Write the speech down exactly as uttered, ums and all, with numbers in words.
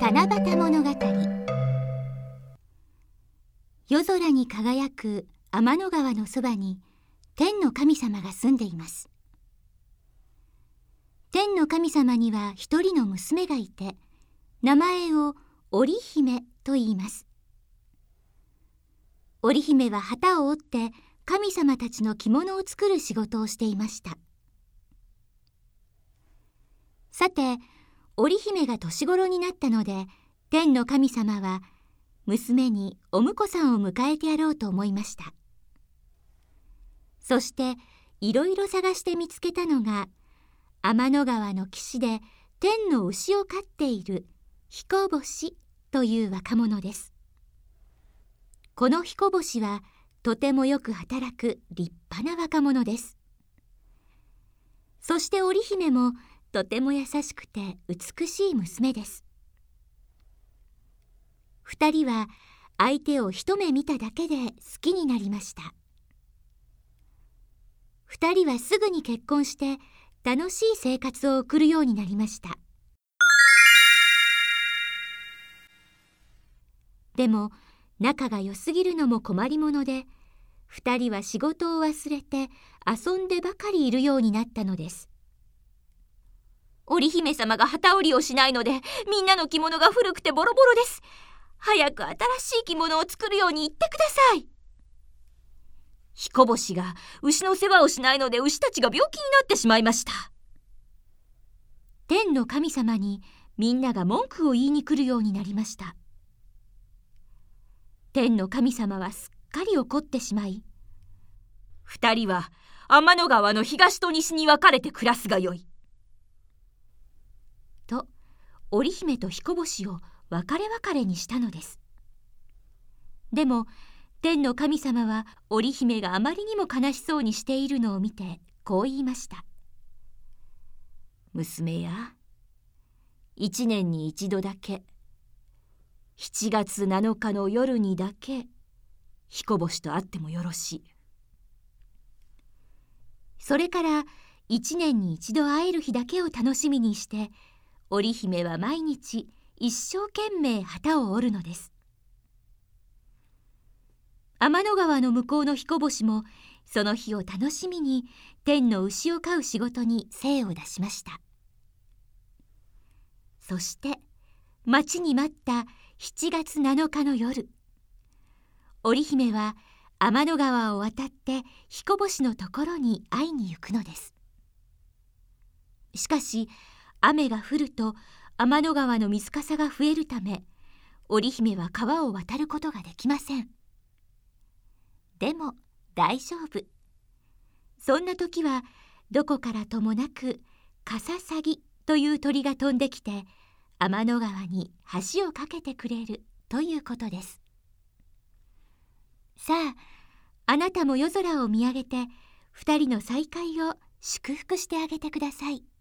七夕物語。夜空に輝く天の川のそばに天の神様が住んでいます。天の神様には一人の娘がいて、名前を織姫と言います。織姫は旗を折って神様たちの着物を作る仕事をしていました。さて、織姫が年頃になったので、天の神様は娘にお婿さんを迎えてやろうと思いました。そしていろいろ探して見つけたのが、天の川の岸で天の牛を飼っている彦星という若者です。この彦星はとてもよく働く立派な若者です。そして織姫もとても優しくて美しい娘です。二人は相手を一目見ただけで好きになりました。二人はすぐに結婚して楽しい生活を送るようになりました。でも仲が良すぎるのも困りもので、二人は仕事を忘れて遊んでばかりいるようになったのです。織姫様が旗織りをしないので、みんなの着物が古くてボロボロです。早く新しい着物を作るように言ってください。彦星が牛の世話をしないので、牛たちが病気になってしまいました。天の神様にみんなが文句を言いに来るようになりました。天の神様はすっかり怒ってしまい、二人は天の川の東と西に分かれて暮らすがよい。と織姫と彦星を別れ別れにしたのです。でも天の神様は織姫があまりにも悲しそうにしているのを見てこう言いました。娘や、一年に一度だけ、しちがつなのかの夜にだけ彦星と会ってもよろしい。それから一年に一度会える日だけを楽しみにして、織姫は毎日一生懸命旗を織るのです。天の川の向こうの彦星もその日を楽しみに天の牛を飼う仕事に精を出しました。そして待ちに待ったしちがつなのかの夜、織姫は天の川を渡って彦星のところに会いに行くのです。しかし雨が降ると天の川の水かさが増えるため、織姫は川を渡ることができません。でも大丈夫。そんな時はどこからともなくカササギという鳥が飛んできて、天の川に橋を架けてくれるということです。さあ、あなたも夜空を見上げて二人の再会を祝福してあげてください。